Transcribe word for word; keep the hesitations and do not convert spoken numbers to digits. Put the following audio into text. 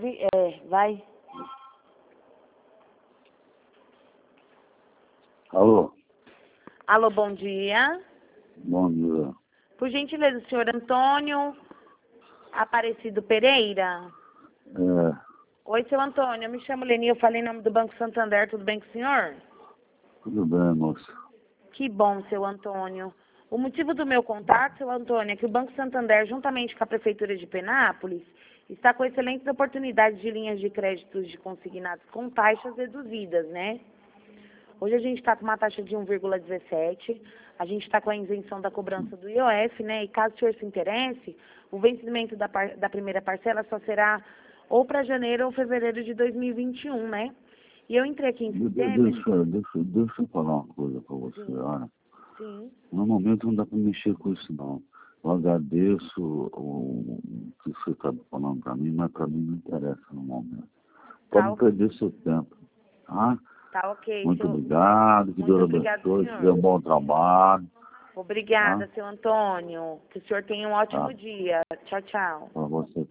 Abre, é, vai. Alô? Alô, bom dia. Bom dia. Por gentileza, o senhor Antônio Aparecido Pereira? É, Oi, seu Antônio, eu me chamo Leni, eu falei em nome do Banco Santander, tudo bem com o senhor? tudo bem, moça. Que bom, seu Antônio. O motivo do meu contato, seu Antônio, é que o Banco Santander, juntamente com a Prefeitura de Penápolis, está com excelentes oportunidades de linhas de créditos de consignados com taxas reduzidas, né? Hoje a gente está com uma taxa de um vírgula dezessete, a gente está com a isenção da cobrança do I O F, né? E caso o senhor se interesse, o vencimento da, par da primeira parcela só será ou para janeiro ou fevereiro de dois mil e vinte e um, né? E eu entrei aqui em De- de- sistema... Deixa, deixa, deixa eu falar uma coisa para você, Sim, olha. sim. No momento não dá para mexer com isso, não. Eu agradeço o, o que você está falando para mim, mas para mim não interessa no momento. Pode Tá, não o- perder seu tempo, tá? tá ok, Muito seu... obrigado, que Muito Deus obrigado, abençoe, que dê senhor. um bom trabalho, Obrigada, tá? seu Antônio. Que o senhor tenha um ótimo Tá, dia. Tchau, tchau. para você